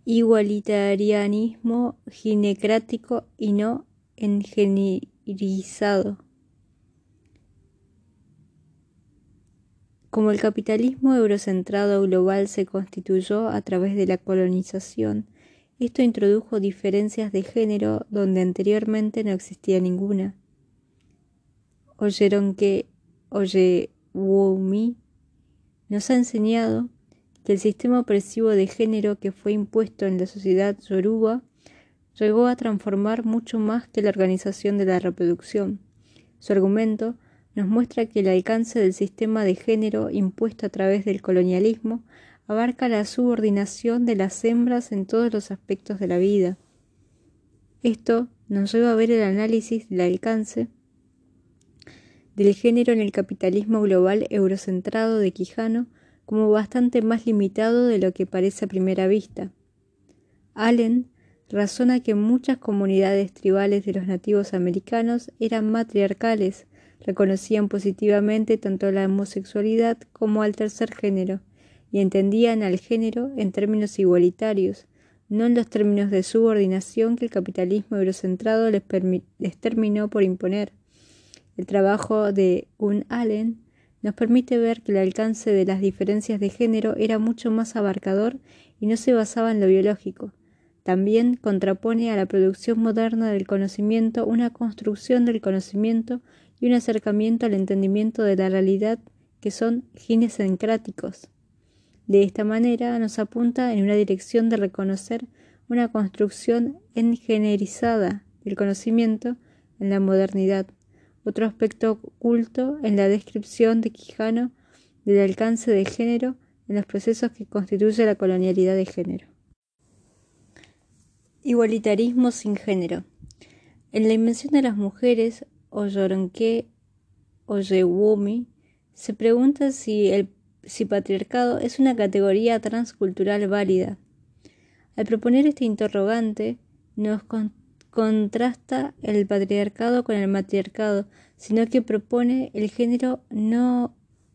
igualitarianismo ginecrático y no engenierizado. Como el capitalismo eurocentrado global se constituyó a través de la colonización, esto introdujo diferencias de género donde anteriormente no existía ninguna. Oyewumi nos ha enseñado que el sistema opresivo de género que fue impuesto en la sociedad yoruba llegó a transformar mucho más que la organización de la reproducción. Su argumento nos muestra que el alcance del sistema de género impuesto a través del colonialismo abarca la subordinación de las hembras en todos los aspectos de la vida. Esto nos lleva a ver el análisis del alcance del género en el capitalismo global eurocentrado de Quijano como bastante más limitado de lo que parece a primera vista. Allen razona que muchas comunidades tribales de los nativos americanos eran matriarcales, reconocían positivamente tanto la homosexualidad como al tercer género, y entendían al género en términos igualitarios, no en los términos de subordinación que el capitalismo eurocentrado les terminó por imponer. El trabajo de Gunn Allen nos permite ver que el alcance de las diferencias de género era mucho más abarcador y no se basaba en lo biológico. También contrapone a la producción moderna del conocimiento una construcción del conocimiento y un acercamiento al entendimiento de la realidad que son ginesencráticos. De esta manera nos apunta en una dirección de reconocer una construcción engenerizada del conocimiento en la modernidad, otro aspecto oculto en la descripción de Quijano del alcance del género en los procesos que constituye la colonialidad de género. Igualitarismo sin género. En la invención de las mujeres, Oyewumi se pregunta si patriarcado es una categoría transcultural válida. Al proponer este interrogante, nos contrasta el patriarcado con el matriarcado, sino que propone el género no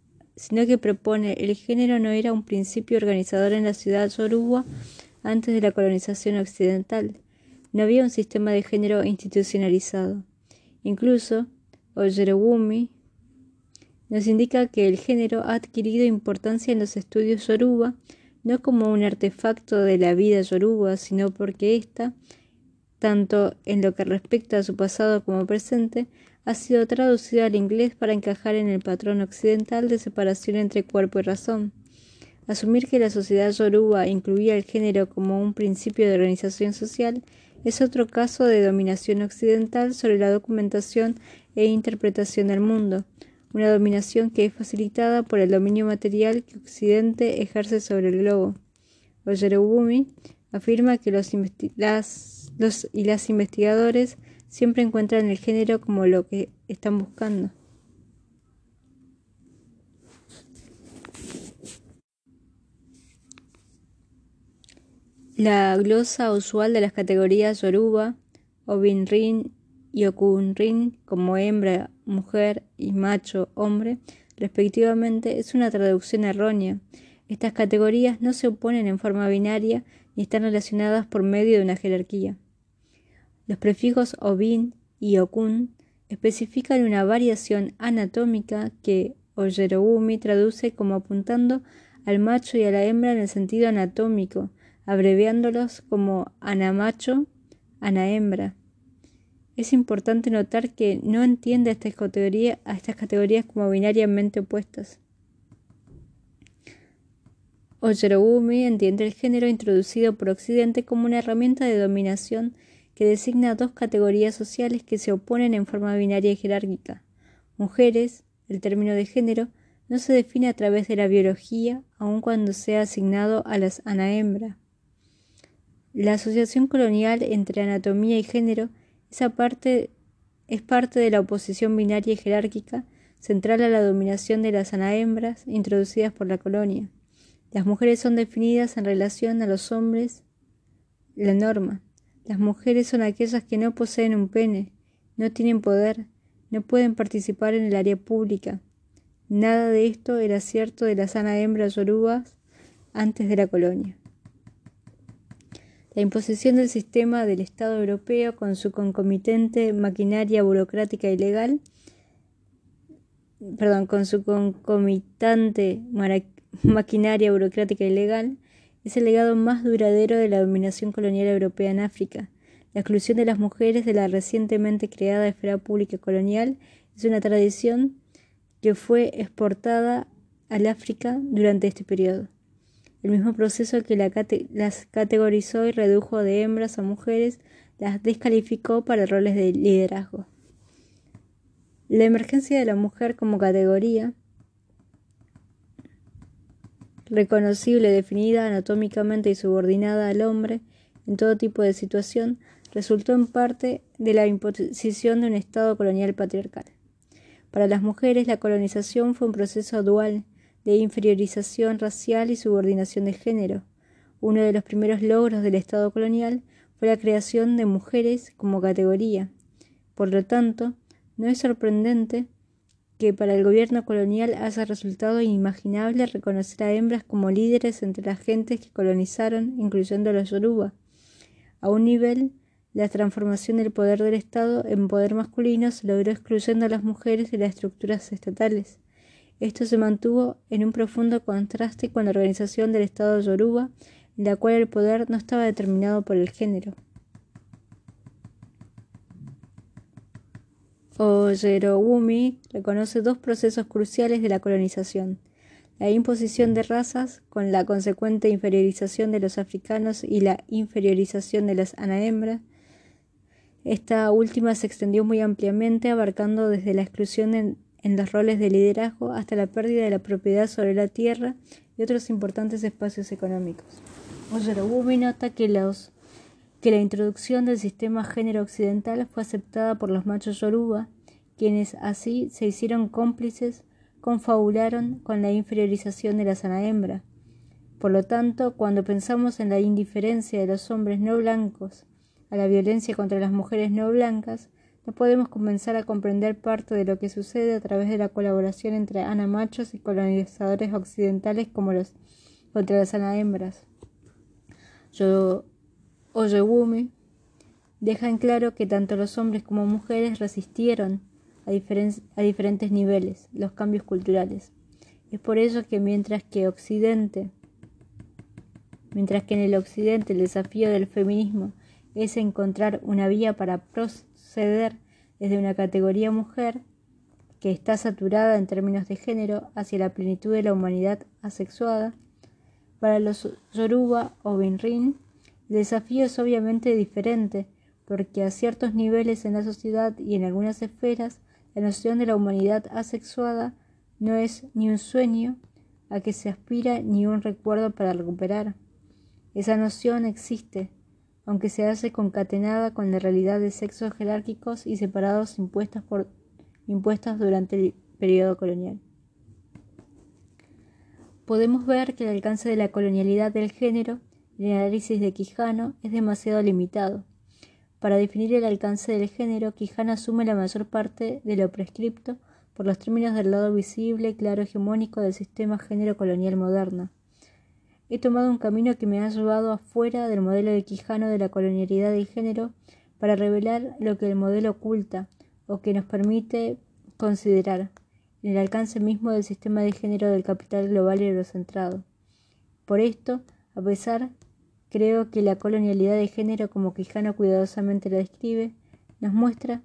era un principio organizador en la ciudad yoruba antes de la colonización occidental. No había un sistema de género institucionalizado. Incluso, Oyewumi nos indica que el género ha adquirido importancia en los estudios yoruba, no como un artefacto de la vida yoruba, sino porque ésta, tanto en lo que respecta a su pasado como presente, ha sido traducida al inglés para encajar en el patrón occidental de separación entre cuerpo y razón. Asumir que la sociedad yoruba incluía el género como un principio de organización social es otro caso de dominación occidental sobre la documentación e interpretación del mundo, una dominación que es facilitada por el dominio material que Occidente ejerce sobre el globo. Oyewumi afirma que los investigadores siempre encuentran el género como lo que están buscando. La glosa usual de las categorías yoruba, obinrin y okunrin, como hembra, mujer y macho, hombre, respectivamente, es una traducción errónea. Estas categorías no se oponen en forma binaria ni están relacionadas por medio de una jerarquía. Los prefijos obin y okun especifican una variación anatómica que Oyewumi traduce como apuntando al macho y a la hembra en el sentido anatómico, abreviándolos como anamacho, anahembra. Es importante notar que no entiende a estas categorías como binariamente opuestas. Oyewumi entiende el género introducido por Occidente como una herramienta de dominación que designa dos categorías sociales que se oponen en forma binaria y jerárquica. Mujeres, el término de género, no se define a través de la biología, aun cuando sea asignado a las anahembra. La asociación colonial entre anatomía y género es parte de la oposición binaria y jerárquica central a la dominación de las anahembras introducidas por la colonia. Las mujeres son definidas en relación a los hombres, la norma. Las mujeres son aquellas que no poseen un pene, no tienen poder, no pueden participar en el área pública. Nada de esto era cierto de las anahembras yorubas antes de la colonia. La imposición del sistema del Estado europeo con su concomitante maquinaria burocrática y legal, maquinaria burocrática y legal, es el legado más duradero de la dominación colonial europea en África. La exclusión de las mujeres de la recientemente creada esfera pública colonial es una tradición que fue exportada al África durante este periodo. El mismo proceso que las categorizó y redujo de hembras a mujeres, las descalificó para roles de liderazgo. La emergencia de la mujer como categoría reconocible, definida anatómicamente y subordinada al hombre en todo tipo de situación, resultó en parte de la imposición de un Estado colonial patriarcal. Para las mujeres, la colonización fue un proceso dual de inferiorización racial y subordinación de género. Uno de los primeros logros del Estado colonial fue la creación de mujeres como categoría. Por lo tanto, no es sorprendente que para el gobierno colonial haya resultado inimaginable reconocer a hembras como líderes entre las gentes que colonizaron, incluyendo a los Yoruba. A un nivel, la transformación del poder del Estado en poder masculino se logró excluyendo a las mujeres de las estructuras estatales. Esto se mantuvo en un profundo contraste con la organización del Estado Yoruba, en la cual el poder no estaba determinado por el género. Oyerowumi reconoce dos procesos cruciales de la colonización: la imposición de razas, con la consecuente inferiorización de los africanos, y la inferiorización de las ana-hembras. Esta última se extendió muy ampliamente, abarcando desde la exclusión en los roles de liderazgo hasta la pérdida de la propiedad sobre la tierra y otros importantes espacios económicos. Oyerowumi nota que la introducción del sistema género occidental fue aceptada por los machos yoruba, quienes así se hicieron cómplices, confabularon con la inferiorización de la sana hembra. Por lo tanto, cuando pensamos en la indiferencia de los hombres no blancos a la violencia contra las mujeres no blancas, no podemos comenzar a comprender parte de lo que sucede a través de la colaboración entre ana-machos y colonizadores occidentales como los contra las ana-hembras. Oyewumi deja en claro que tanto los hombres como mujeres resistieron a diferentes niveles los cambios culturales. Es por ello que mientras que en el occidente el desafío del feminismo es encontrar una vía para proceder desde una categoría mujer que está saturada en términos de género hacia la plenitud de la humanidad asexuada, para los Yoruba o Binrin el desafío es obviamente diferente, porque a ciertos niveles en la sociedad y en algunas esferas, la noción de la humanidad asexuada no es ni un sueño a que se aspira ni un recuerdo para recuperar. Esa noción existe, aunque se hace concatenada con la realidad de sexos jerárquicos y separados impuestos durante el periodo colonial. Podemos ver que el alcance de la colonialidad del género en el análisis de Quijano es demasiado limitado. Para definir el alcance del género, Quijano asume la mayor parte de lo prescripto por los términos del lado visible, claro, hegemónico del sistema género colonial moderno. He tomado un camino que me ha llevado afuera del modelo de Quijano de la colonialidad del género para revelar lo que el modelo oculta o que nos permite considerar en el alcance mismo del sistema de género del capital global y eurocentrado. Por esto, a pesar, creo que la colonialidad de género, como Quijano cuidadosamente la describe, nos muestra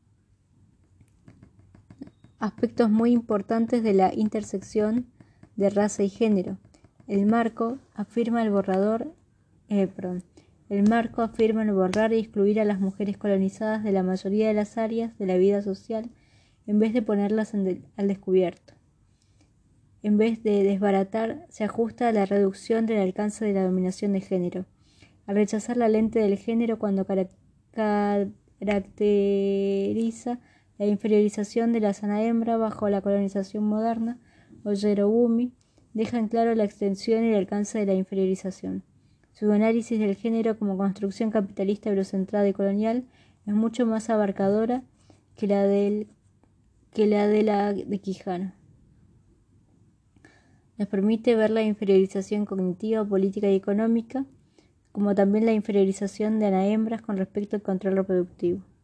aspectos muy importantes de la intersección de raza y género. El marco afirma el borrar y excluir a las mujeres colonizadas de la mayoría de las áreas de la vida social en vez de ponerlas al descubierto. En vez de desbaratar, se ajusta a la reducción del alcance de la dominación de género. Al rechazar la lente del género cuando caracteriza la inferiorización de la sana hembra bajo la colonización moderna, Oyerowumi deja en claro la extensión y el alcance de la inferiorización. Su análisis del género como construcción capitalista eurocentrada y colonial es mucho más abarcadora que la de Quijano. Nos permite ver la inferiorización cognitiva, política y económica como también la inferiorización de las hembras con respecto al control reproductivo.